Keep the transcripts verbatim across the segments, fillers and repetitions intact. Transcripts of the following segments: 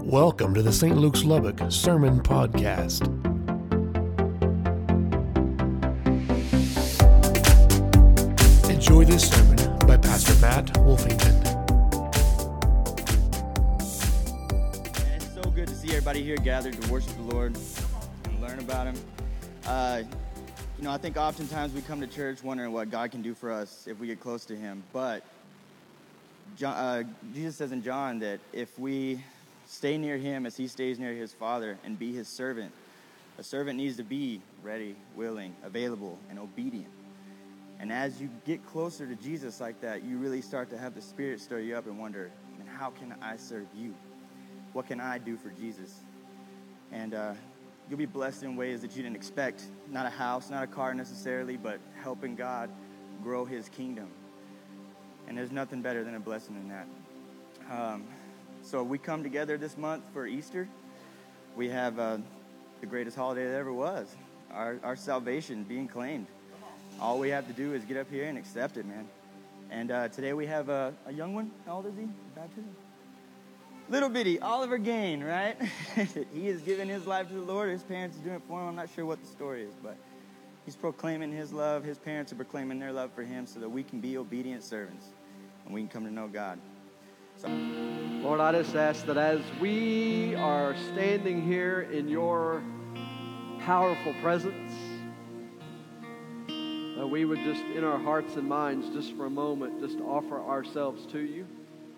Welcome to the Saint Luke's Lubbock Sermon Podcast. Enjoy this sermon by Pastor Matt Wolfington. And it's so good to see everybody here gathered to worship the Lord and learn about Him. Uh, you know, I think oftentimes we come to church wondering what God can do for us if we get close to Him. But John, uh, Jesus says in John that if we stay near Him as He stays near His Father and be His servant, a servant needs to be ready, willing, available, and obedient. And as you get closer to Jesus like that, you really start to have the Spirit stir you up and wonder, man, how can I serve you? What can I do for Jesus? And uh, you'll be blessed in ways that you didn't expect. Not a house, not a car necessarily, but helping God grow His kingdom. And there's nothing better than a blessing than that. Um, so we come together this month for Easter. We have uh, the greatest holiday that ever was, our, our salvation being claimed. All we have to do is get up here and accept it, man. And uh, today we have a, a young one. How old is he? Baptism? Little bitty, Oliver Gain, right? He has given his life to the Lord. His parents are doing it for him. I'm not sure what the story is, but he's proclaiming his love. His parents are proclaiming their love for him so that we can be obedient servants and we can come to know God. So, Lord, I just ask that as we are standing here in your powerful presence, that we would just, in our hearts and minds, just for a moment, just offer ourselves to you.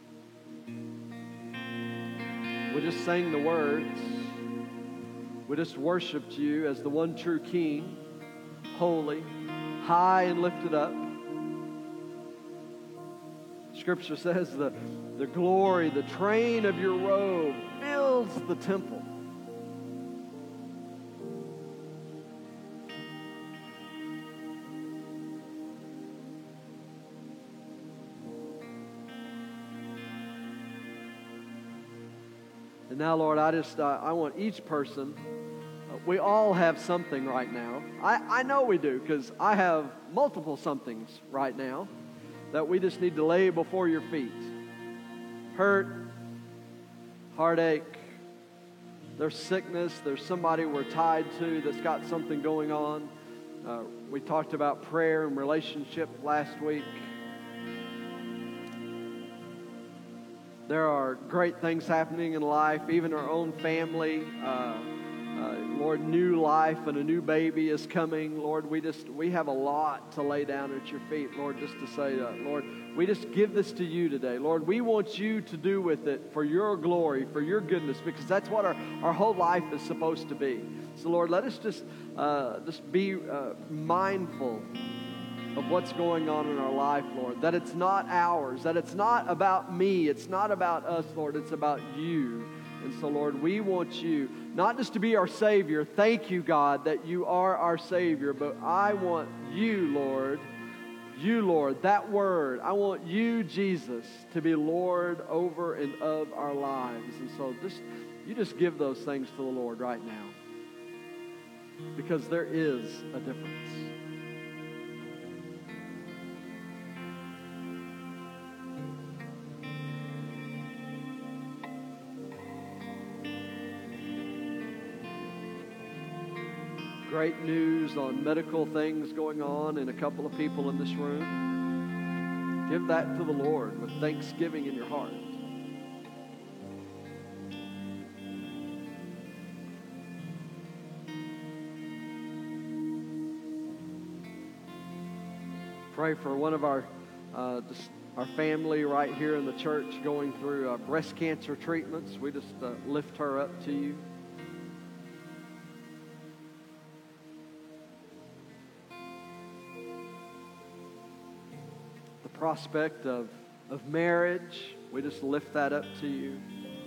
We just sang the words. We just worshiped you as the one true King, holy, high and lifted up. Scripture says the, the glory, the train of your robe fills the temple. And now, Lord, I just, uh, I want each person, uh, we all have something right now. I, I know we do, because I have multiple somethings right now that we just need to lay before your feet. Hurt, heartache, there's sickness, there's somebody we're tied to that's got something going on. Uh, we talked about prayer and relationship last week. There are great things happening in life, even our own family. Uh, uh, Lord, new life and a new baby is coming. Lord, we just we have a lot to lay down at your feet, Lord, just to say, uh, Lord, we just give this to you today. Lord, we want you to do with it for your glory, for your goodness, because that's what our, our whole life is supposed to be. So, Lord, let us just, uh, just be uh, mindful of what's going on in our life, Lord, that it's not ours, that it's not about me, it's not about us, Lord, it's about you. And so, Lord, we want you not just to be our Savior. Thank you, God, that you are our Savior, but I want you, Lord, you, Lord, that word, I want you, Jesus, to be Lord over and of our lives. And so just, you just give those things to the Lord right now, because there is a difference. Great news on medical things going on in a couple of people in this room. Give that to the Lord with thanksgiving in your heart. Pray for one of our uh, just our family right here in the church going through uh, breast cancer treatments. We just uh, lift her up to you. Prospect of, of marriage, we just lift that up to you.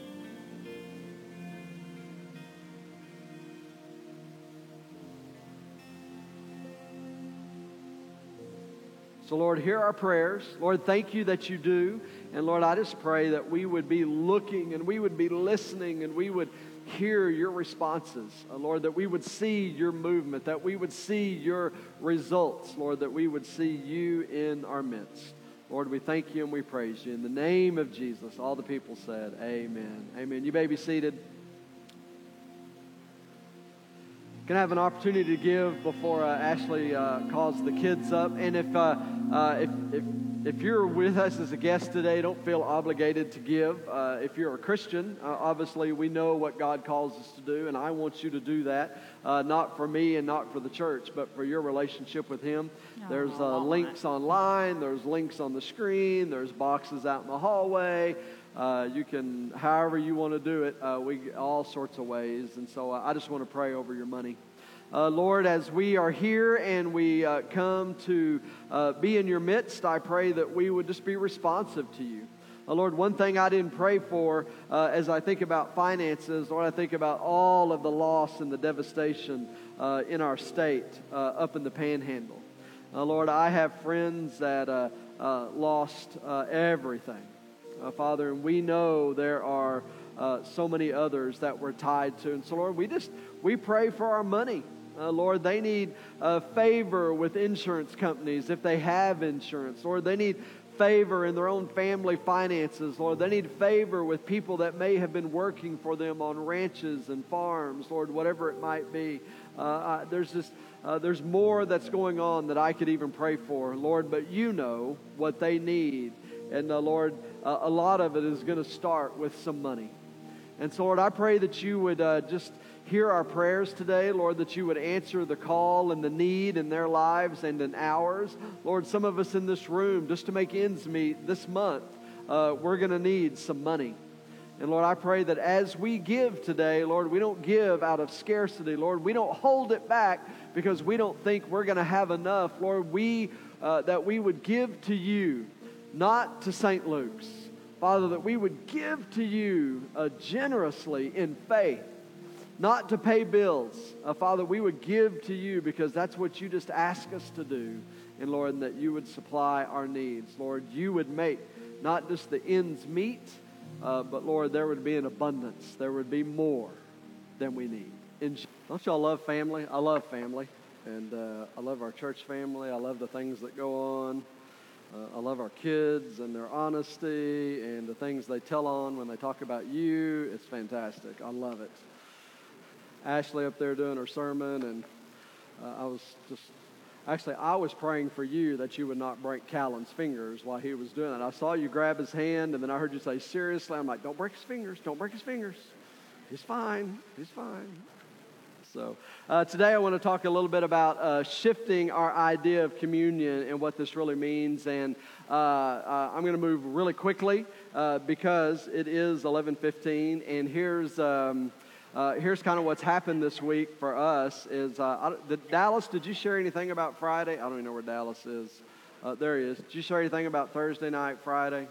So, Lord, hear our prayers. Lord, thank you that you do. And, Lord, I just pray that we would be looking and we would be listening and we would hear your responses. Uh, Lord, that we would see your movement, that we would see your results. Lord, that we would see you in our midst. Lord, we thank you and we praise you. In the name of Jesus, all the people said, amen. Amen. You may be seated. Can I have an opportunity to give before uh, Ashley uh, calls the kids up? And if, uh, uh, if if if you're with us as a guest today, don't feel obligated to give. Uh, if you're a Christian, uh, obviously we know what God calls us to do, and I want you to do that, uh, not for me and not for the church, but for your relationship with Him. No, There's uh, links online. There's links on the screen. There's boxes out in the hallway. Uh, you can, however you want to do it, uh, we all sorts of ways. And so uh, I just want to pray over your money. Uh, Lord, as we are here and we uh, come to uh, be in your midst, I pray that we would just be responsive to you. Uh, Lord, one thing I didn't pray for uh, as I think about finances, Lord, I think about all of the loss and the devastation uh, in our state uh, up in the Panhandle. Uh, Lord, I have friends that uh, uh, lost uh, everything. Uh, Father, and we know there are uh, so many others that we're tied to. And so, Lord, we just, we pray for our money. Uh, Lord, they need uh, favor with insurance companies if they have insurance. Lord, they need favor in their own family finances. Lord, they need favor with people that may have been working for them on ranches and farms. Lord, whatever it might be. Uh, uh, there's just, uh, there's more that's going on that I could even pray for, Lord, but you know what they need. And uh, Lord, uh, a lot of it is going to start with some money. And so, Lord, I pray that you would uh, just hear our prayers today, Lord, that you would answer the call and the need in their lives and in ours. Lord, some of us in this room, just to make ends meet this month, uh, we're going to need some money. And Lord, I pray that as we give today, Lord, we don't give out of scarcity. Lord, we don't hold it back because we don't think we're going to have enough. Lord, we uh, that we would give to you, not to Saint Luke's. Father, that we would give to you uh, generously in faith, not to pay bills. Uh, Father, we would give to you because that's what you just ask us to do. And Lord, and that you would supply our needs. Lord, you would make not just the ends meet, uh, but Lord, there would be an abundance. There would be more than we need. In, don't y'all love family? I love family. And uh, I love our church family. I love the things that go on. Uh, I love our kids and their honesty and the things they tell on when they talk about you. It's fantastic. I love it. Ashley up there doing her sermon, and uh, I was just, actually, I was praying for you that you would not break Callan's fingers while he was doing it. I saw you grab his hand, and then I heard you say, seriously? I'm like, don't break his fingers. Don't break his fingers. He's fine. He's fine. So uh, today I want to talk a little bit about uh, shifting our idea of communion and what this really means. And uh, uh, I'm going to move really quickly uh, because it is eleven fifteen. And here's um, uh, here's kind of what's happened this week for us. Is uh, I, did, Dallas? Did you share anything about Friday? I don't even know where Dallas is. Uh, there he is. Did you share anything about Thursday night, Friday?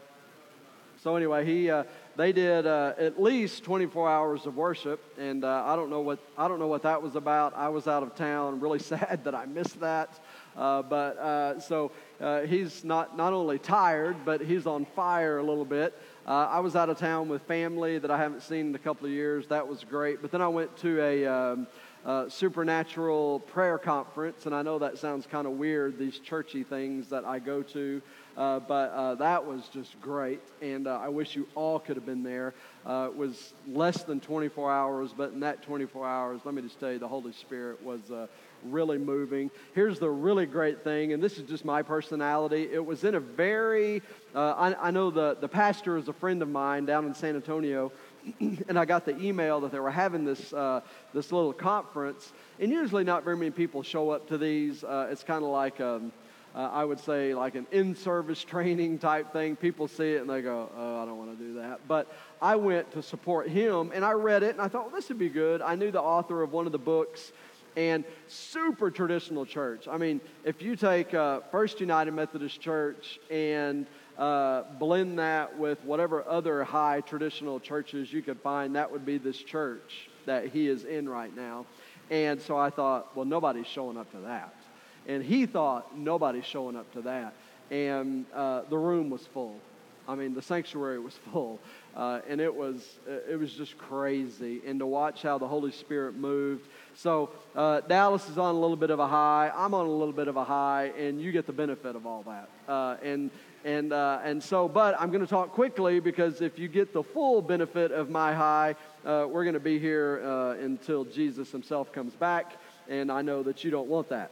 So anyway, he uh, they did uh, at least twenty-four hours of worship, and uh, I don't know what I don't know what that was about. I was out of town, really sad that I missed that. Uh, but uh, so uh, he's not not only tired, but he's on fire a little bit. Uh, I was out of town with family that I haven't seen in a couple of years. That was great. But then I went to a um, uh, supernatural prayer conference, and I know that sounds kind of weird, these churchy things that I go to. Uh, but uh, that was just great, and uh, I wish you all could have been there. Uh, it was less than twenty-four hours, but in that twenty-four hours, let me just tell you, the Holy Spirit was uh, really moving. Here's the really great thing, and this is just my personality. It was in a very, uh, I, I know the, the pastor is a friend of mine down in San Antonio, and I got the email that they were having this uh, this little conference, and usually not very many people show up to these. Uh, it's kind of like... Um, Uh, I would say like an in-service training type thing. People see it and they go, oh, I don't want to do that. But I went to support him, and I read it, and I thought, well, this would be good. I knew the author of one of the books, and super traditional church. I mean, if you take uh, First United Methodist Church and uh, blend that with whatever other high traditional churches you could find, that would be this church that he is in right now. And so I thought, well, nobody's showing up to that. And he thought, nobody's showing up to that. And uh, the room was full. I mean, the sanctuary was full. Uh, and it was it was just crazy. And to watch how the Holy Spirit moved. So uh, Dallas is on a little bit of a high. I'm on a little bit of a high. And you get the benefit of all that. Uh, and And, uh, and so, but I'm going to talk quickly because if you get the full benefit of my high, uh, we're going to be here uh, until Jesus himself comes back, and I know that you don't want that.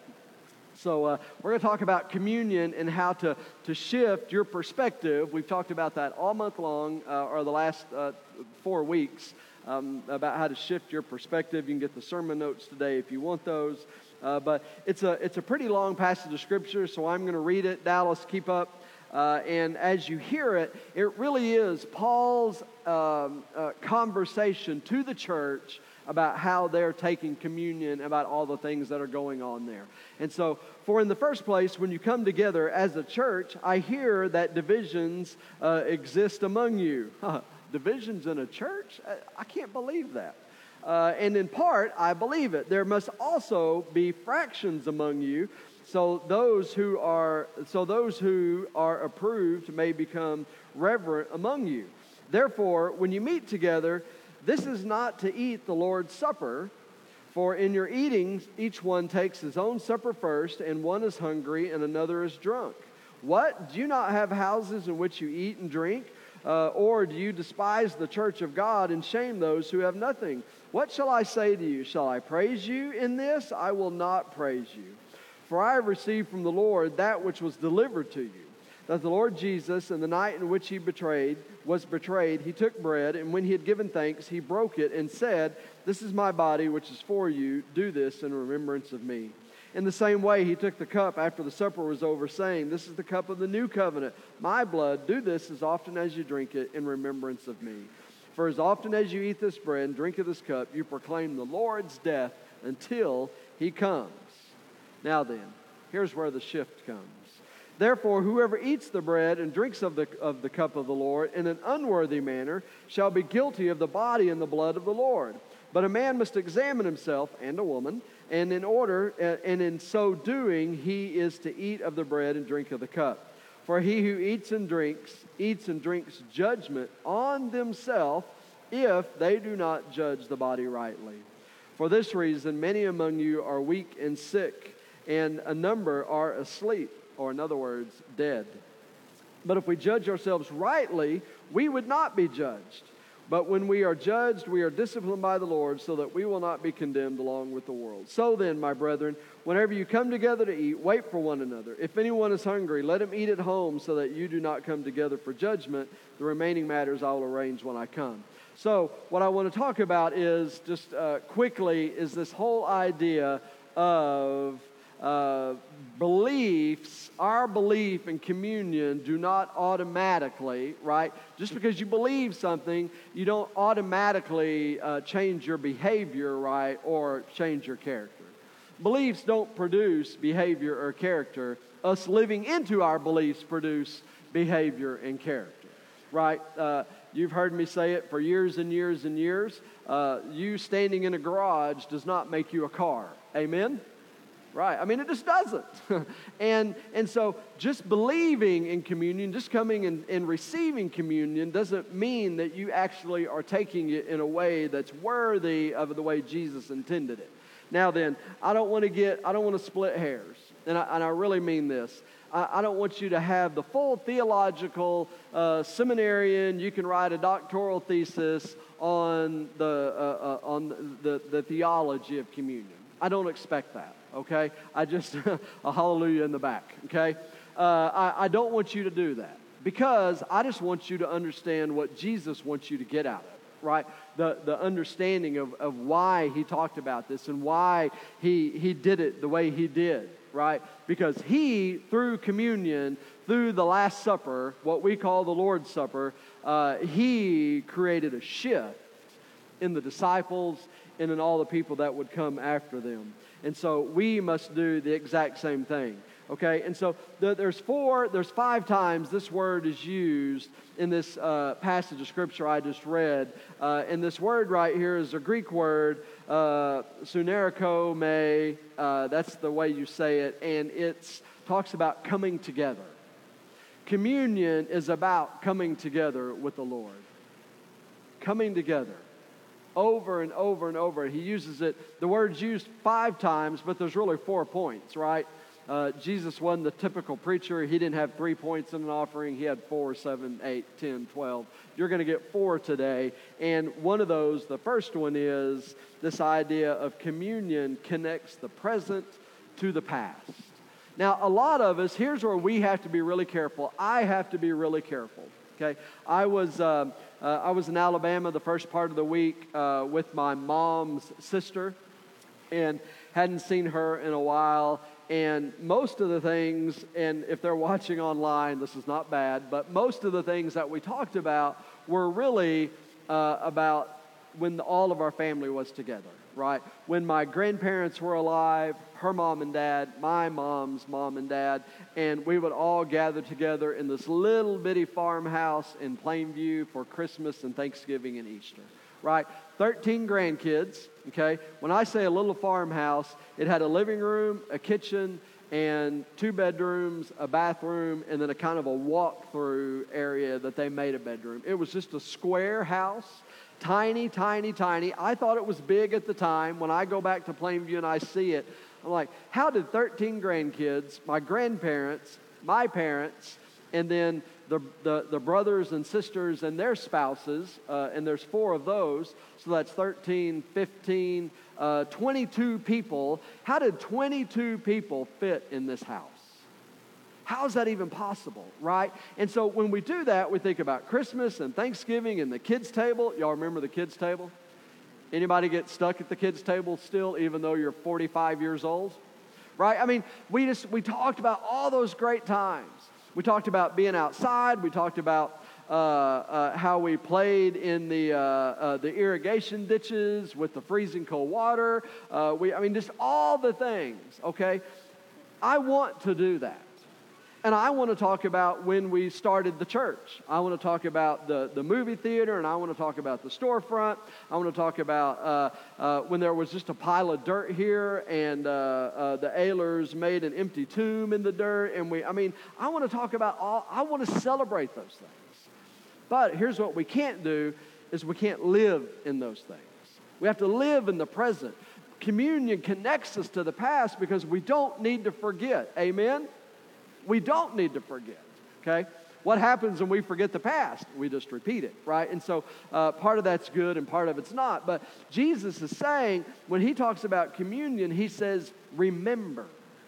So uh, we're going to talk about communion and how to, to shift your perspective. We've talked about that all month long, uh, or the last uh, four weeks, um, about how to shift your perspective. You can get the sermon notes today if you want those. Uh, but it's a, it's a pretty long passage of Scripture, so I'm going to read it. Dallas, keep up. Uh, and as you hear it, it really is Paul's um, uh, conversation to the church about how they're taking communion, about all the things that are going on there. And so, for in the first place, when you come together as a church, I hear that divisions uh, exist among you. Divisions in a church? I, I can't believe that. Uh, and in part, I believe it. There must also be fractions among you. So those who are so those who are approved may become reverent among you. Therefore, when you meet together, this is not to eat the Lord's Supper, for in your eating each one takes his own supper first, and one is hungry and another is drunk. What? Do you not have houses in which you eat and drink? Uh, or do you despise the church of God and shame those who have nothing? What shall I say to you? Shall I praise you in this? I will not praise you. For I have received from the Lord that which was delivered to you, that the Lord Jesus, in the night in which he betrayed, was betrayed, he took bread, and when he had given thanks, he broke it and said, "This is my body, which is for you. Do this in remembrance of me." In the same way, he took the cup after the supper was over, saying, "This is the cup of the new covenant, my blood. Do this as often as you drink it in remembrance of me. For as often as you eat this bread and drink of this cup, you proclaim the Lord's death until he comes." Now then, here's where the shift comes. Therefore, whoever eats the bread and drinks of the, of the cup of the Lord in an unworthy manner shall be guilty of the body and the blood of the Lord. But a man must examine himself, and a woman, and in order, and in so doing, he is to eat of the bread and drink of the cup. For he who eats and drinks, eats and drinks judgment on themselves, if they do not judge the body rightly. For this reason, many among you are weak and sick, and a number are asleep, or in other words, dead. But if we judge ourselves rightly, we would not be judged. But when we are judged, we are disciplined by the Lord, so that we will not be condemned along with the world. So then, my brethren, whenever you come together to eat, wait for one another. If anyone is hungry, let him eat at home, so that you do not come together for judgment. The remaining matters I will arrange when I come. So what I want to talk about is, just uh, quickly, is this whole idea of uh, beliefs. Our belief in communion do not automatically, right? Just because you believe something, you don't automatically uh, change your behavior, right, or change your character. Beliefs don't produce behavior or character. Us living into our beliefs produce behavior and character, right? Uh, You've heard me say it for years and years and years. Uh, you standing in a garage does not make you a car. Amen? Right. I mean, it just doesn't. and and so just believing in communion, just coming and, and receiving communion doesn't mean that you actually are taking it in a way that's worthy of the way Jesus intended it. Now then, I don't want to get, I don't want to split hairs. And I, and I really mean this. I don't want you to have the full theological uh, seminarian. You can write a doctoral thesis on the uh, uh, on the, the theology of communion. I don't expect that. Okay, I just a hallelujah in the back. Okay, uh, I, I don't want you to do that because I just want you to understand what Jesus wants you to get out of it. Right, the the understanding of, of why he talked about this and why he he did it the way he did. Right? Because he, through communion, through the Last Supper, what we call the Lord's Supper, uh, he created a shift in the disciples and in all the people that would come after them. And so we must do the exact same thing. Okay? And so the, there's four, there's five times this word is used in this uh, passage of Scripture I just read. Uh, and this word right here is a Greek word, uh, suneriko me, uh, that's the way you say it, and it talks about coming together. Communion is about coming together with the Lord. Coming together. Over and over and over. He uses it, the word's used five times, but there's really four points, right? Uh, Jesus wasn't the typical preacher. He didn't have three points in an offering. He had four, seven, eight, ten, twelve. You're going to get four today. And one of those, the first one is this idea of communion connects the present to the past. Now, a lot of us, here's where we have to be really careful. I have to be really careful. Okay, I was uh, uh, I was in Alabama the first part of the week uh, with my mom's sister, and hadn't seen her in a while. And most of the things, and if they're watching online, this is not bad, but most of the things that we talked about were really uh, about when all of our family was together, right? When my grandparents were alive, her mom and dad, my mom's mom and dad, and we would all gather together in this little bitty farmhouse in Plainview for Christmas and Thanksgiving and Easter, right? thirteen grandkids, okay? When I say a little farmhouse, it had a living room, a kitchen, and two bedrooms, a bathroom, and then a kind of a walk-through area that they made a bedroom. It was just a square house, tiny, tiny, tiny. I thought it was big at the time. When I go back to Plainview and I see it, I'm like, how did thirteen grandkids, my grandparents, my parents, and then the, the, the brothers and sisters and their spouses, uh, and there's four of those, so that's thirteen, fifteen, uh, twenty-two people. How did twenty-two people fit in this house? How is that even possible, right? And so when we do that, we think about Christmas and Thanksgiving and the kids' table. Y'all remember the kids' table? Anybody get stuck at the kids' table still, even though you're forty-five years old? Right? I mean, we just we talked about all those great times. We talked about being outside. We talked about uh, uh, how we played in the uh, uh, the irrigation ditches with the freezing cold water. Uh, we, I mean, just all the things. Okay, I want to do that. And I want to talk about when we started the church. I want to talk about the, the movie theater, and I want to talk about the storefront. I want to talk about uh, uh, when there was just a pile of dirt here, and uh, uh, the Ehlers made an empty tomb in the dirt. And we, I mean, I want to talk about all, I want to celebrate those things. But here's what we can't do, is we can't live in those things. We have to live in the present. Communion connects us to the past because we don't need to forget. Amen? We don't need to forget, okay? What happens when we forget the past? We just repeat it, right? And so uh, part of that's good and part of it's not. But Jesus is saying, when he talks about communion, he says, remember.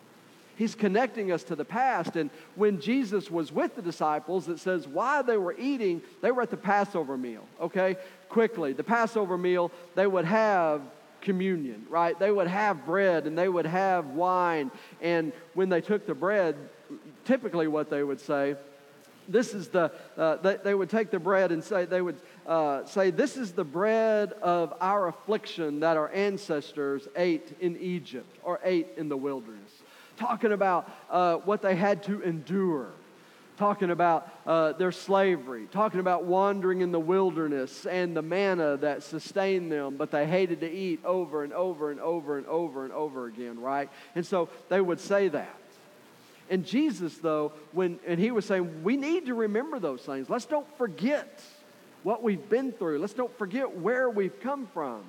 He's connecting us to the past. And when Jesus was with the disciples, it says while they were eating, they were at the Passover meal, okay? Quickly, the Passover meal, they would have communion, right? They would have bread and they would have wine. And when they took the bread, typically what they would say, this is the, uh, they, they would take the bread and say, they would uh, say, this is the bread of our affliction that our ancestors ate in Egypt or ate in the wilderness. Talking about uh, what they had to endure. Talking about uh, their slavery, talking about wandering in the wilderness and the manna that sustained them, but they hated to eat over and over and over and over and over again, right? And so they would say that. And Jesus, though, when and he was saying, we need to remember those things. Let's don't forget what we've been through. Let's don't forget where we've come from.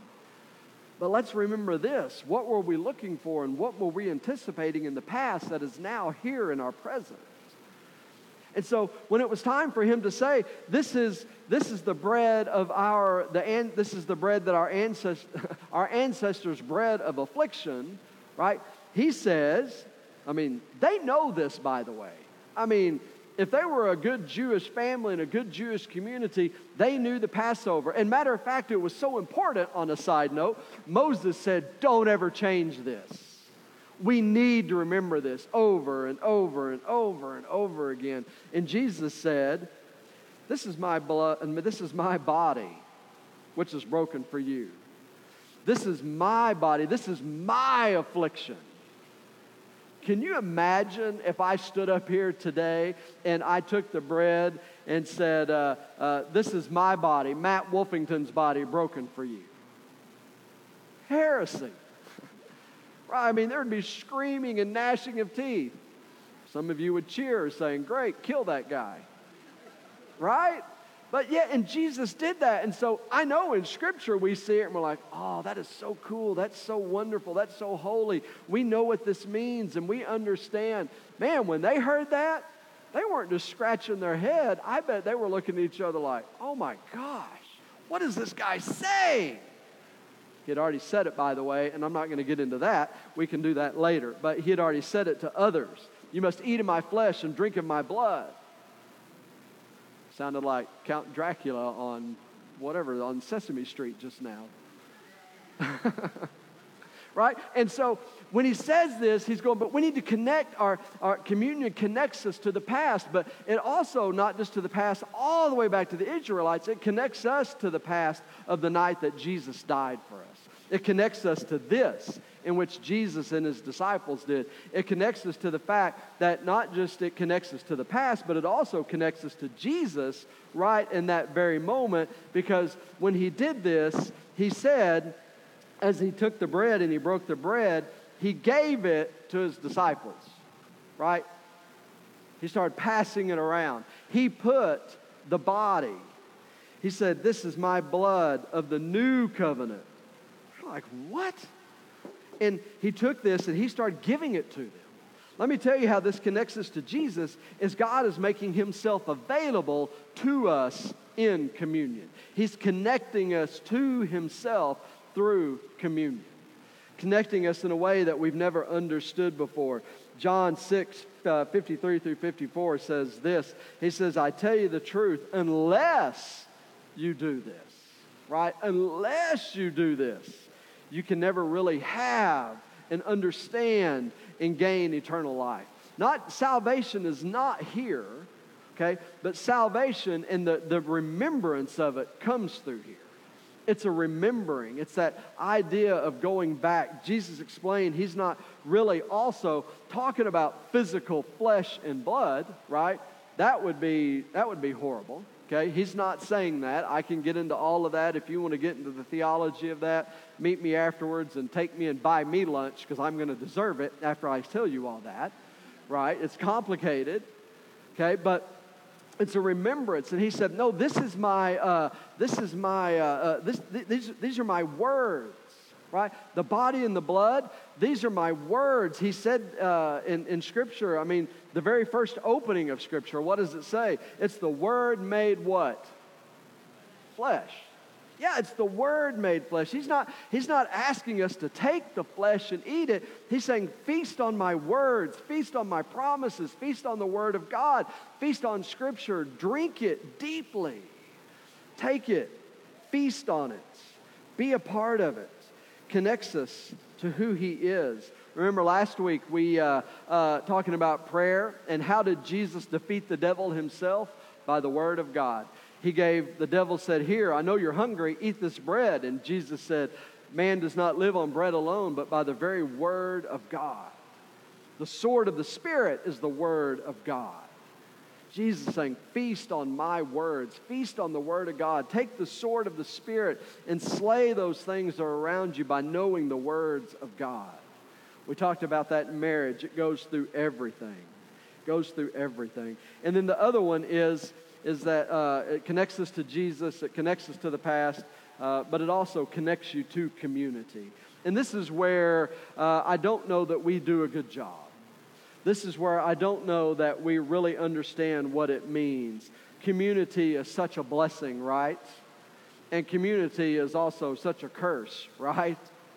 But let's remember this. What were we looking for and what were we anticipating in the past that is now here in our present? And so when it was time for him to say, this is this is the bread of our the and this is the bread that our ancestors our ancestors bread of affliction, right? He says, I mean, they know this, by the way. I mean, if they were a good Jewish family and a good Jewish community, they knew the Passover. And matter of fact, it was so important, on a side note, Moses said, don't ever change this. We need to remember this over and over and over and over again. And Jesus said, this is my blood, and this is my body, which is broken for you. This is my body. This is my affliction. Can you imagine if I stood up here today and I took the bread and said, uh, uh, this is my body, Matt Wolfington's body, broken for you? Heresy. Right? I mean, there would be screaming and gnashing of teeth. Some of you would cheer saying, great, kill that guy. Right? But yeah, and Jesus did that. And so I know in Scripture we see it and we're like, oh, that is so cool. That's so wonderful. That's so holy. We know what this means and we understand. Man, when they heard that, they weren't just scratching their head. I bet they were looking at each other like, oh my gosh, what does this guy say? He had already said it, by the way, and I'm not going to get into that. We can do that later. But he had already said it to others. You must eat of my flesh and drink of my blood. Sounded like Count Dracula on whatever, on Sesame Street just now. Right? And so when he says this, he's going, but we need to connect, our, our communion connects us to the past, but it also not just to the past, all the way back to the Israelites, it connects us to the past of the night that Jesus died for us. It connects us to this, in which Jesus and his disciples did. It connects us to the fact that not just it connects us to the past, but it also connects us to Jesus right in that very moment, because when he did this, he said, as he took the bread and he broke the bread, he gave it to his disciples, right? He started passing it around. He put the body. He said, this is my blood of the new covenant. You're like, what? And he took this and he started giving it to them. Let me tell you how this connects us to Jesus, is God is making himself available to us in communion. He's connecting us to himself through communion, connecting us in a way that we've never understood before. John six, uh, fifty-three through fifty-four says this. He says, I tell you the truth, unless you do this, right? Unless you do this, you can never really have and understand and gain eternal life. Not salvation is not here, okay? But salvation and the, the remembrance of it comes through here. It's a remembering. It's that idea of going back. Jesus explained he's not really also talking about physical flesh and blood, right? That would be that would be horrible. Okay? He's not saying that. I can get into all of that. If you want to get into the theology of that, meet me afterwards and take me and buy me lunch, because I'm going to deserve it after I tell you all that, right? It's complicated, okay? But it's a remembrance. And he said, no, this is my, uh, this is my, uh, uh, this, th- these, these are my words, right? The body and the blood, these are my words. He said uh, in, in Scripture, I mean, the very first opening of Scripture, what does it say? It's the Word made what? Flesh. Yeah, it's the Word made flesh. He's not, he's not asking us to take the flesh and eat it. He's saying, feast on my words, feast on my promises, feast on the Word of God, feast on Scripture, drink it deeply. Take it, feast on it, be a part of it. Connects us to who He is. Remember last week we uh, uh, talking about prayer, and how did Jesus defeat the devil himself? By the Word of God. He gave, the devil said, here, I know you're hungry, eat this bread. And Jesus said, man does not live on bread alone, but by the very Word of God. The sword of the Spirit is the Word of God. Jesus is saying, feast on my words. Feast on the Word of God. Take the sword of the Spirit and slay those things that are around you by knowing the words of God. We talked about that in marriage. It goes through everything. It goes through everything. And then the other one is, is that uh, it connects us to Jesus. It connects us to the past. Uh, but it also connects you to community. And this is where uh, I don't know that we do a good job. This is where I don't know that we really understand what it means. Community is such a blessing, right? And community is also such a curse, right?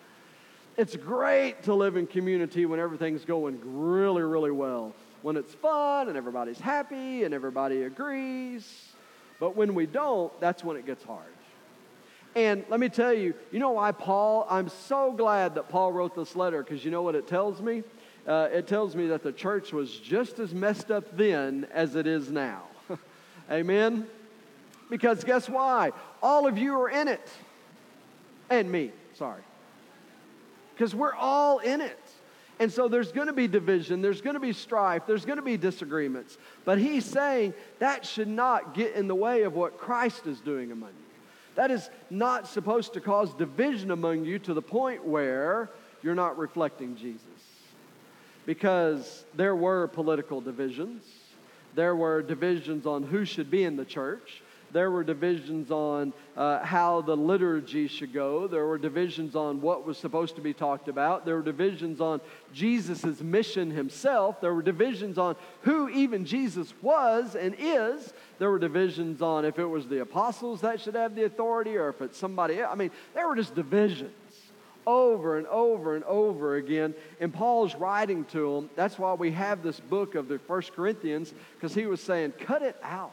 It's great to live in community when everything's going really, really well. When it's fun and everybody's happy and everybody agrees. But when we don't, that's when it gets hard. And let me tell you, you know why Paul, I'm so glad that Paul wrote this letter, because you know what it tells me? Uh, it tells me that the church was just as messed up then as it is now. Amen? Because guess why? All of you are in it. And me, sorry. Because we're all in it. And so there's going to be division, there's going to be strife, there's going to be disagreements. But he's saying that should not get in the way of what Christ is doing among you. That is not supposed to cause division among you to the point where you're not reflecting Jesus. Because there were political divisions. There were divisions on who should be in the church. There were divisions on uh, how the liturgy should go. There were divisions on what was supposed to be talked about. There were divisions on Jesus' mission himself. There were divisions on who even Jesus was and is. There were divisions on if it was the apostles that should have the authority or if it's somebody else. I mean, there were just divisions over and over and over again. And Paul's writing to them. That's why we have this book of the First Corinthians, because he was saying, cut it out.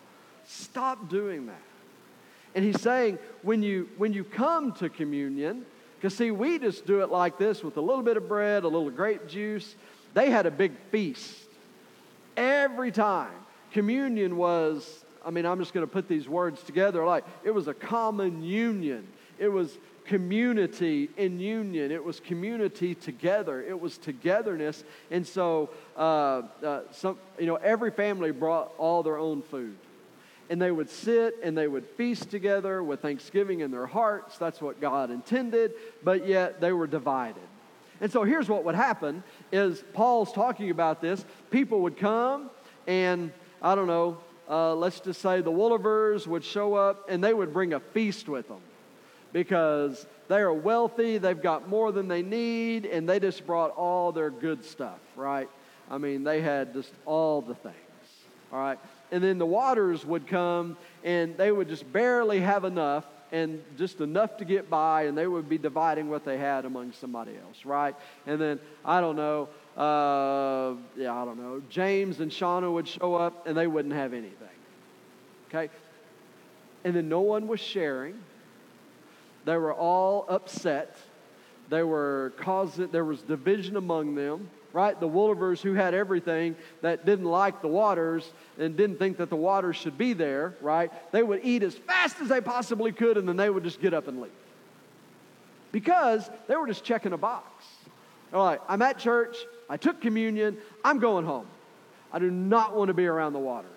Stop doing that. And he's saying, when you when you come to communion, because see, we just do it like this with a little bit of bread, a little grape juice. They had a big feast. Every time. Communion was, I mean, I'm just going to put these words together, like it was a common union. It was community in union. It was community together. It was togetherness. And so, uh, uh, some, you know, every family brought all their own food. And they would sit and they would feast together with thanksgiving in their hearts. That's what God intended. But yet they were divided. And so here's what would happen is Paul's talking about this. People would come and, I don't know, uh, let's just say the Woolivers would show up and they would bring a feast with them. Because they are wealthy, they've got more than they need, and they just brought all their good stuff, right? I mean, they had just all the things, all right? And then the Waters would come, and they would just barely have enough, and just enough to get by, and they would be dividing what they had among somebody else, right? And then, I don't know, uh, yeah, I don't know, James and Shauna would show up, and they wouldn't have anything, okay? And then no one was sharing. They were all upset. They were causing, there was division among them, right? The Woolivers who had everything that didn't like the Waters and didn't think that the Waters should be there, right? They would eat as fast as they possibly could and then they would just get up and leave. Because they were just checking a box. All right, I'm at church. I took communion. I'm going home. I do not want to be around the Waters.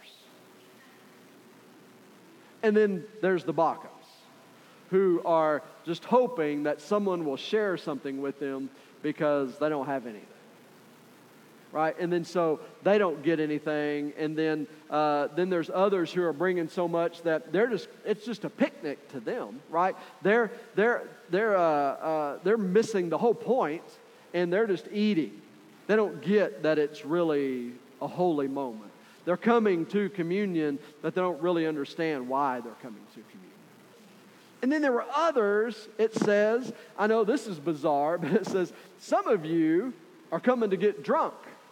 And then there's the Bacchus, who are just hoping that someone will share something with them because they don't have anything, right? And then so they don't get anything, and then uh, then there's others who are bringing so much that they're just it's just a picnic to them, right? They're they're they're uh, uh, they're missing the whole point, and they're just eating. They don't get that it's really a holy moment. They're coming to communion, but they don't really understand why they're coming to communion. And then there were others, it says, I know this is bizarre, but it says, some of you are coming to get drunk.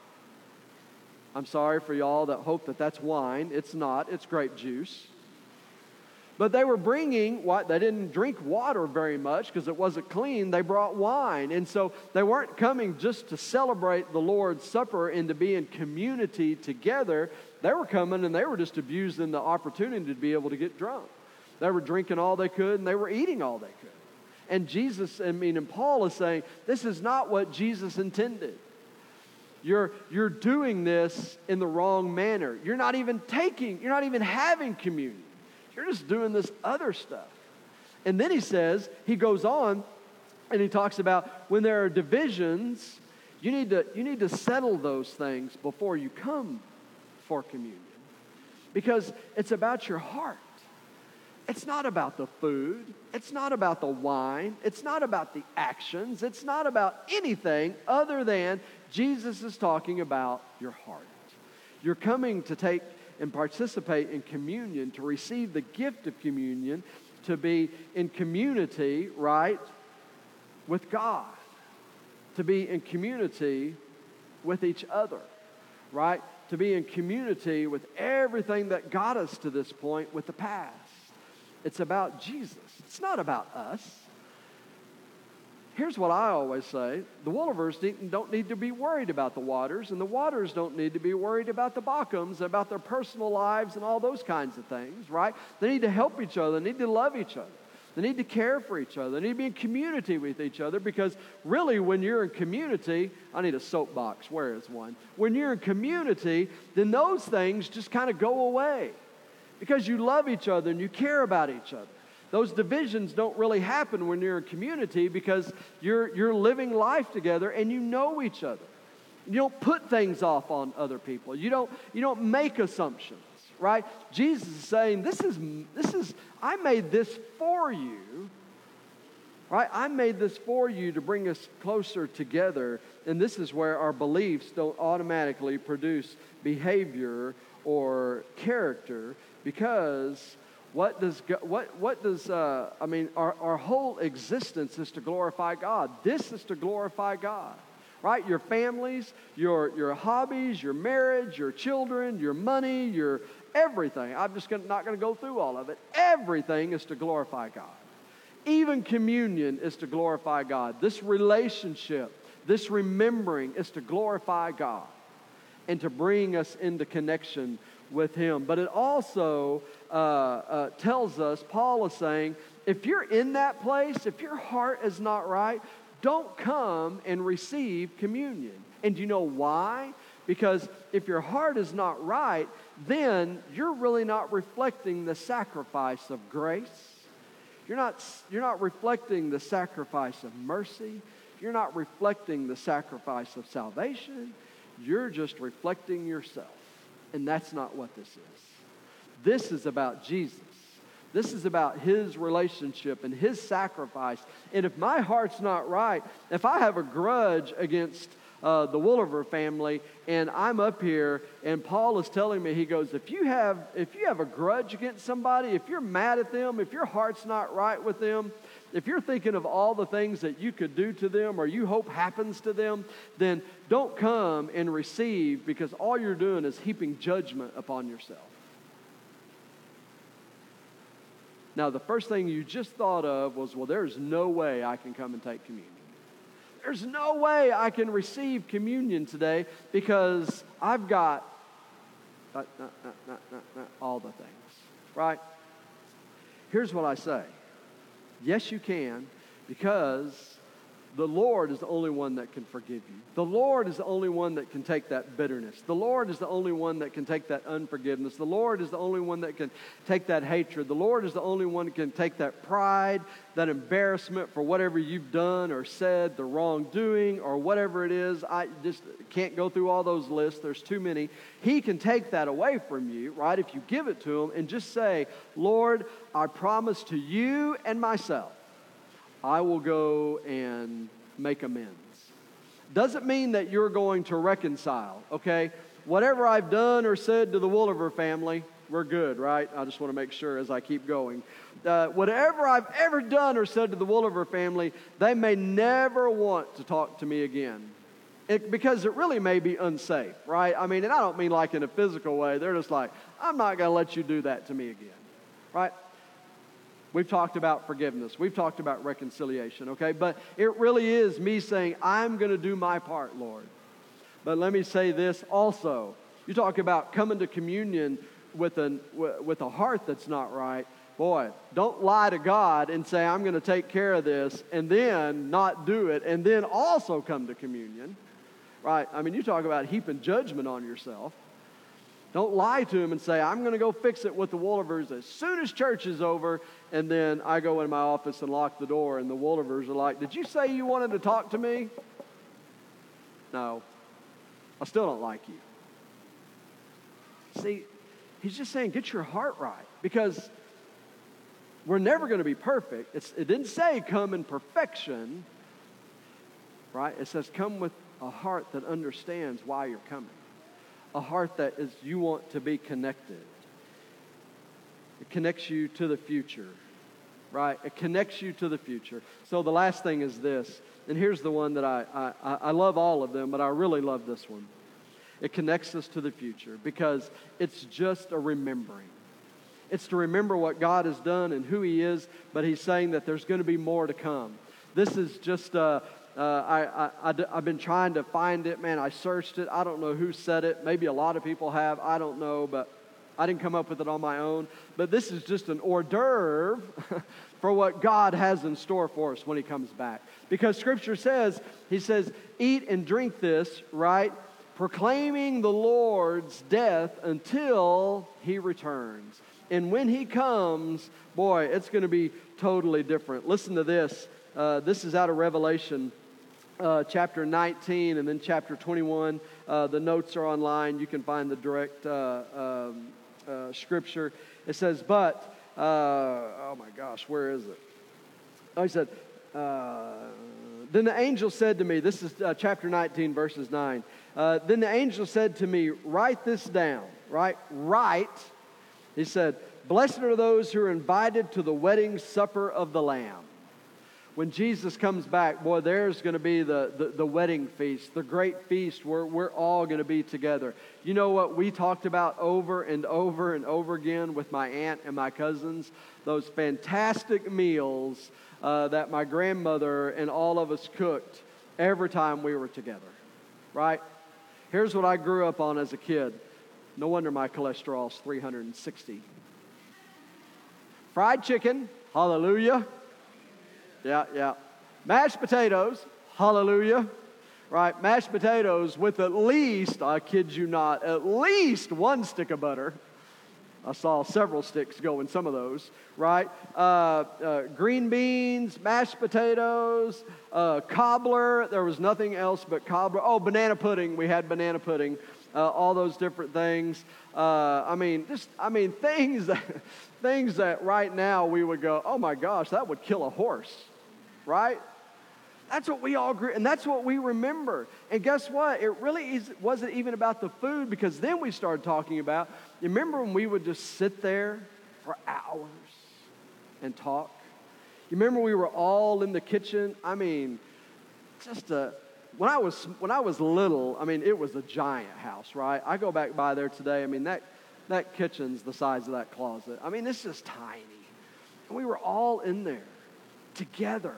I'm sorry for y'all that hope that that's wine. It's not. It's grape juice. But they were bringing, what? They didn't drink water very much because it wasn't clean. They brought wine. And so they weren't coming just to celebrate the Lord's Supper and to be in community together. They were coming and they were just abusing the opportunity to be able to get drunk. They were drinking all they could, and they were eating all they could. And Jesus, I mean, and Paul is saying, this is not what Jesus intended. You're, you're doing this in the wrong manner. You're not even taking, you're not even having communion. You're just doing this other stuff. And then he says, he goes on, and he talks about when there are divisions, you need to, you need to settle those things before you come for communion. Because it's about your heart. It's not about the food. It's not about the wine. It's not about the actions. It's not about anything other than Jesus is talking about your heart. You're coming to take and participate in communion, to receive the gift of communion, to be in community, right, with God, to be in community with each other, right, to be in community with everything that got us to this point with the past. It's about Jesus. It's not about us. Here's what I always say. The Woolivers don't need to be worried about the Waters, and the Waters don't need to be worried about the Bacchums, about their personal lives and all those kinds of things, right? They need to help each other. They need to love each other. They need to care for each other. They need to be in community with each other, because really when you're in community, I need a soapbox. Where is one? When you're in community, then those things just kind of go away. Because you love each other and you care about each other. Those divisions don't really happen when you're in community because you're, you're living life together and you know each other. You don't put things off on other people. You don't, you don't make assumptions, right? Jesus is saying, this is, this is, I made this for you, right? I made this for you to bring us closer together. And this is where our beliefs don't automatically produce behavior or character, because what does, what, what does, uh, I mean, our, our whole existence is to glorify God. This is to glorify God. Right? Your families, your, your hobbies, your marriage, your children, your money, your everything. I'm just gonna, not going to go through all of it. Everything is to glorify God. Even communion is to glorify God. This relationship, this remembering is to glorify God and to bring us into connection with Him. But it also uh, uh, tells us, Paul is saying, if you're in that place, if your heart is not right, don't come and receive communion. And do you know why? Because if your heart is not right, then you're really not reflecting the sacrifice of grace. You're not, you're not reflecting the sacrifice of mercy. You're not reflecting the sacrifice of salvation. You're just reflecting yourself. And that's not what this is. This is about Jesus. This is about His relationship and His sacrifice. And if my heart's not right, if I have a grudge against uh, the Woolever family, and I'm up here, and Paul is telling me, he goes, if you have if you have a grudge against somebody, if you're mad at them, if your heart's not right with them, if you're thinking of all the things that you could do to them or you hope happens to them, then don't come and receive, because all you're doing is heaping judgment upon yourself. Now, the first thing you just thought of was, well, there's no way I can come and take communion. There's no way I can receive communion today because I've got uh, uh, uh, uh, uh, uh, all the things, right? Here's what I say. Yes, you can, because the Lord is the only one that can forgive you. The Lord is the only one that can take that bitterness. The Lord is the only one that can take that unforgiveness. The Lord is the only one that can take that hatred. The Lord is the only one that can take that pride, that embarrassment for whatever you've done or said, the wrongdoing or whatever it is. I just can't go through all those lists. There's too many. He can take that away from you, right, if you give it to Him and just say, Lord, I promise to you and myself, I will go and make amends. Doesn't mean that you're going to reconcile, okay? Whatever I've done or said to the Woolever family, we're good, right? I just want to make sure as I keep going. Uh, whatever I've ever done or said to the Woolever family, they may never want to talk to me again. It, because it really may be unsafe, right? I mean, and I don't mean like in a physical way. They're just like, I'm not going to let you do that to me again, right? We've talked about forgiveness. We've talked about reconciliation, okay? But it really is me saying, I'm going to do my part, Lord. But let me say this also. You talk about coming to communion with, an, with a heart that's not right. Boy, don't lie to God and say, I'm going to take care of this, and then not do it, and then also come to communion, right? I mean, you talk about heaping judgment on yourself. Don't lie to Him and say, I'm going to go fix it with the Woolevers as soon as church is over, and then I go in my office and lock the door, and the Woolevers are like, did you say you wanted to talk to me? No, I still don't like you. See, He's just saying, get your heart right, because we're never going to be perfect. It's, it didn't say come in perfection, right? It says come with a heart that understands why you're coming. A heart that is, you want to be connected. It connects you to the future, right? It connects you to the future. So the last thing is this, and here's the one that I, I, I love all of them, but I really love this one. It connects us to the future because it's just a remembering. It's to remember what God has done and who He is, but He's saying that there's going to be more to come. This is just, uh, uh, I, I, I, I've been trying to find it. Man, I searched it. I don't know who said it. Maybe a lot of people have. I don't know, but I didn't come up with it on my own. But this is just an hors d'oeuvre for what God has in store for us when He comes back. Because Scripture says, He says, eat and drink this, right? Proclaiming the Lord's death until He returns. And when He comes, boy, it's going to be totally different. Listen to this. Uh, this is out of Revelation uh, chapter nineteen and then chapter twenty-one. Uh, the notes are online. You can find the direct uh, um, uh, scripture. It says, but, uh, oh my gosh, where is it? Oh, he said, uh, then the angel said to me, this is uh, chapter nineteen, verses nine. Uh, then the angel said to me, write this down, right? Write. He said, blessed are those who are invited to the wedding supper of the Lamb. When Jesus comes back, boy, there's going to be the, the, the wedding feast, the great feast where we're all going to be together. You know what we talked about over and over and over again with my aunt and my cousins? Those fantastic meals uh, that my grandmother and all of us cooked every time we were together, right? Here's what I grew up on as a kid. No wonder my cholesterol's three hundred sixty. Fried chicken, hallelujah. Yeah, yeah. Mashed potatoes, hallelujah. Right, mashed potatoes with at least, I kid you not, at least one stick of butter. I saw several sticks go in some of those, right? Uh, uh, green beans, mashed potatoes, uh, cobbler. There was nothing else but cobbler. Oh, banana pudding. We had banana pudding. Uh, all those different things. Uh, I mean, just I mean things that things that right now we would go, oh my gosh, that would kill a horse, right? That's what we all agree, and that's what we remember. And guess what? It really is, wasn't even about the food, because then we started talking about, you remember when we would just sit there for hours and talk? You remember we were all in the kitchen? I mean, just a, when I was when I was little, I mean, it was a giant house, right? I go back by there today, I mean, that, that kitchen's the size of that closet. I mean, it's just tiny. And we were all in there together.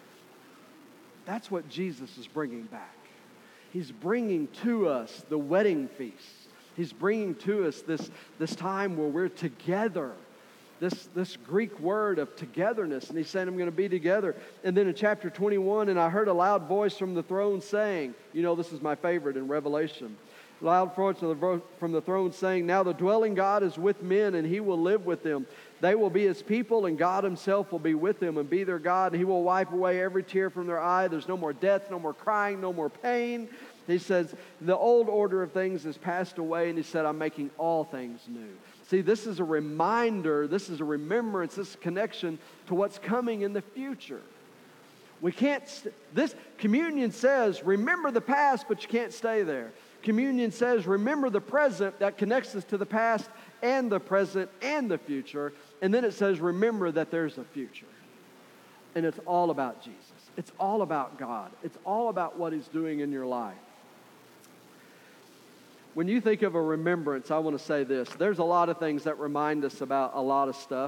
That's what Jesus is bringing back. He's bringing to us the wedding feast. He's bringing to us this, this time where we're together. This, this Greek word of togetherness. And he said, I'm going to be together. And then in chapter twenty-one, and I heard a loud voice from the throne saying, you know, this is my favorite in Revelation. Loud voice from the, from the throne saying, now the dwelling God is with men, and he will live with them. They will be his people, and God himself will be with them and be their God. And he will wipe away every tear from their eye. There's no more death, no more crying, no more pain. He says, the old order of things has passed away. And he said, I'm making all things new. See, this is a reminder. This is a remembrance. This is a connection to what's coming in the future. We can't, this communion says, remember the past, but you can't stay there. Communion says, remember the present. That connects us to the past and the present and the future. And then it says, remember that there's a future. And it's all about Jesus. It's all about God. It's all about what he's doing in your life. When you think of a remembrance, I want to say this. There's a lot of things that remind us about a lot of stuff.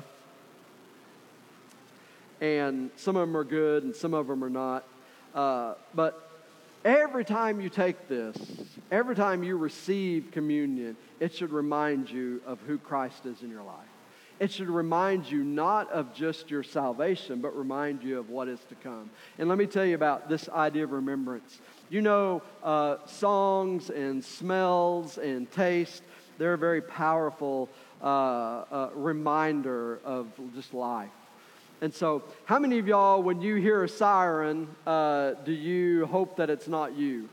And some of them are good and some of them are not. Uh, but every time you take this, every time you receive communion, it should remind you of who Christ is in your life. It should remind you not of just your salvation, but remind you of what is to come. And let me tell you about this idea of remembrance. You know, uh, songs and smells and taste, they're a very powerful uh, uh, reminder of just life. And so, how many of y'all, when you hear a siren, uh, do you hope that it's not you?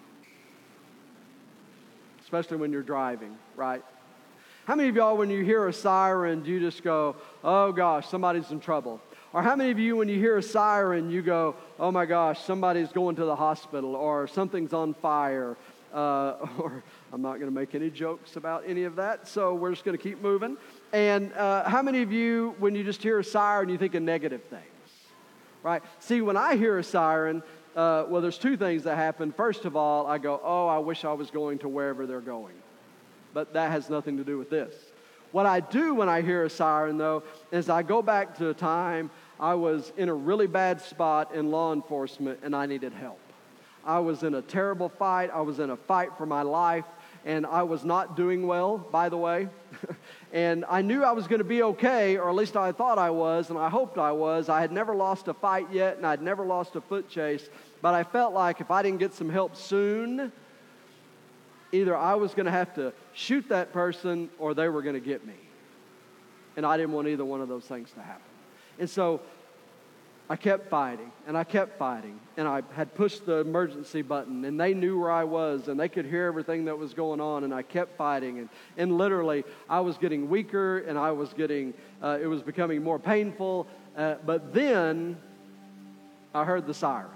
Especially when you're driving, right? How many of y'all, when you hear a siren, do you just go, oh gosh, somebody's in trouble? Or how many of you, when you hear a siren, you go, oh my gosh, somebody's going to the hospital, or something's on fire, uh, or I'm not going to make any jokes about any of that, so we're just going to keep moving. And uh, how many of you, when you just hear a siren, you think of negative things, right? See, when I hear a siren, uh, well, there's two things that happen. First of all, I go, oh, I wish I was going to wherever they're going. But that has nothing to do with this. What I do when I hear a siren, though, is I go back to a time I was in a really bad spot in law enforcement and I needed help. I was in a terrible fight. I was in a fight for my life, and I was not doing well, by the way. And I knew I was going to be okay, or at least I thought I was, and I hoped I was. I had never lost a fight yet, and I'd never lost a foot chase. But I felt like if I didn't get some help soon, either I was going to have to shoot that person or they were going to get me. And I didn't want either one of those things to happen. And so I kept fighting, and I kept fighting, and I had pushed the emergency button, and they knew where I was, and they could hear everything that was going on, and I kept fighting, and, and literally, I was getting weaker, and I was getting, uh, it was becoming more painful, uh, but then I heard the sirens.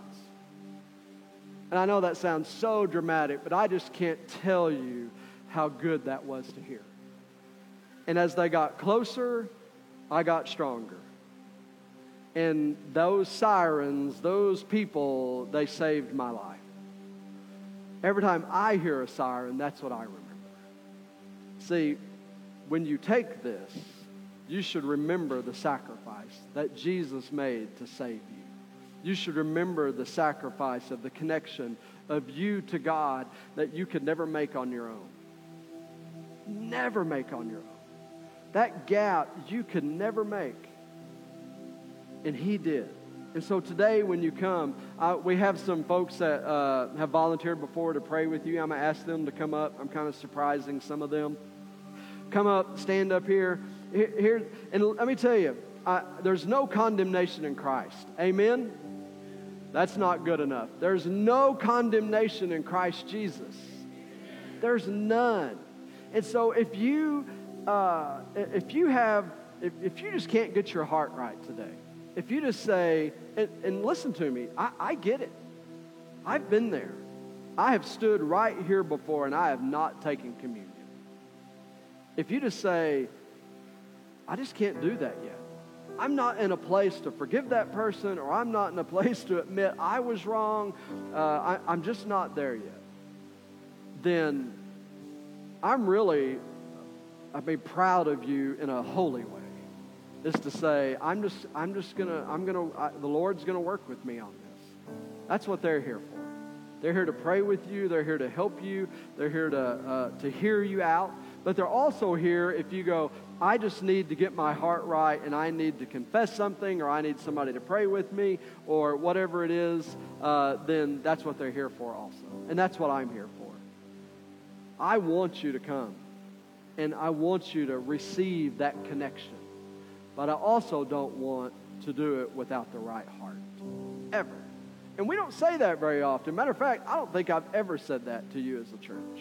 And I know that sounds so dramatic, but I just can't tell you how good that was to hear. And as they got closer, I got stronger. And those sirens, those people, they saved my life. Every time I hear a siren, that's what I remember. See, when you take this, you should remember the sacrifice that Jesus made to save you. You should remember the sacrifice of the connection of you to God that you could never make on your own. Never make on your own. That gap you could never make. And He did. And so today when you come, uh, we have some folks that uh, have volunteered before to pray with you. I'm going to ask them to come up. I'm kind of surprising some of them. Come up, stand up here. Here, here and let me tell you, I, there's no condemnation in Christ. Amen? That's not good enough. There's no condemnation in Christ Jesus. There's none. And so if you, uh, if you have, if, if you just can't get your heart right today, if you just say, and, and listen to me, I, I get it. I've been there. I have stood right here before and I have not taken communion. If you just say, I just can't do that yet. I'm not in a place to forgive that person, or I'm not in a place to admit I was wrong. Uh, I, I'm just not there yet. Then I'm really, I mean, proud of you in a holy way. Is to say, I'm just, I'm just gonna, I'm gonna, I, the Lord's gonna work with me on this. That's what they're here for. They're here to pray with you. They're here to help you. They're here to uh, to hear you out. But they're also here if you go, I just need to get my heart right, and I need to confess something, or I need somebody to pray with me, or whatever it is. Uh, then that's what they're here for also, and that's what I'm here for. I want you to come, and I want you to receive that connection. But I also don't want to do it without the right heart, ever. And we don't say that very often. Matter of fact, I don't think I've ever said that to you as a church.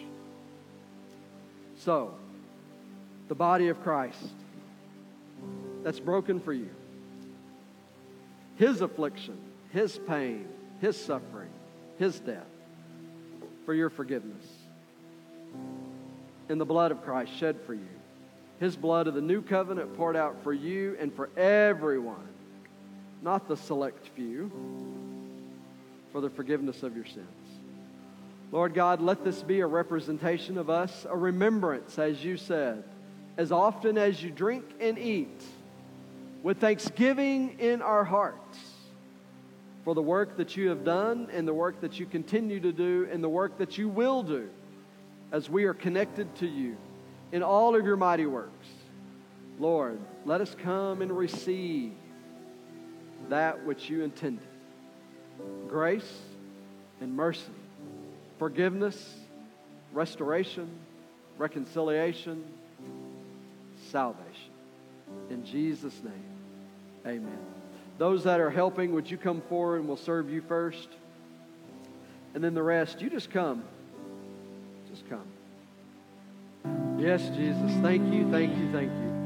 So, the body of Christ that's broken for you, His affliction, His pain, His suffering, His death, for your forgiveness, in the blood of Christ shed for you. His blood of the new covenant poured out for you and for everyone, not the select few, for the forgiveness of your sins. Lord God, let this be a representation of us, a remembrance, as you said, as often as you drink and eat, with thanksgiving in our hearts, for the work that you have done and the work that you continue to do and the work that you will do as we are connected to you in all of your mighty works. Lord, let us come and receive that which you intended. Grace and mercy, forgiveness, restoration, reconciliation, salvation. In Jesus' name, amen. Those that are helping, would you come forward and we'll serve you first? And then the rest, you just come. Just come. Yes, Jesus. Thank you, thank you, thank you.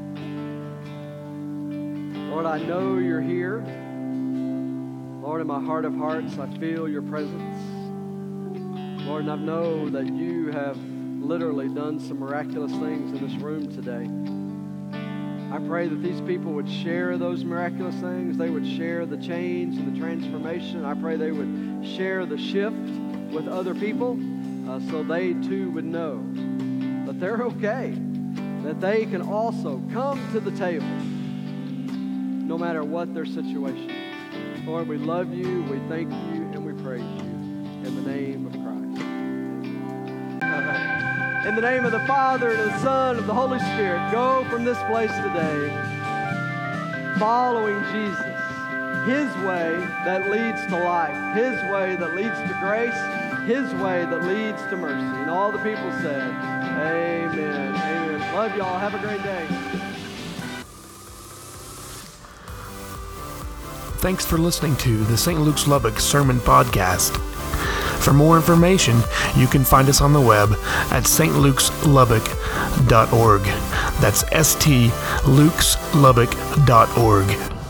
Lord, I know you're here. Lord, in my heart of hearts, I feel your presence. Lord, and I know that you have literally done some miraculous things in this room today. I pray that these people would share those miraculous things. They would share the change and the transformation. I pray they would share the shift with other people uh, so they too would know that they're okay, that they can also come to the table no matter what their situation is. Lord, we love you, we thank you, and we praise you in the name of Christ. In the name of the Father, and of the Son, and of the Holy Spirit, go from this place today following Jesus, His way that leads to life, His way that leads to grace, His way that leads to mercy. And all the people said, amen, amen. Love y'all. Have a great day. Thanks for listening to the Saint Luke's Lubbock Sermon Podcast. For more information, you can find us on the web at s t lukes lubbock dot org. That's S T Lukes Lubbock dot org.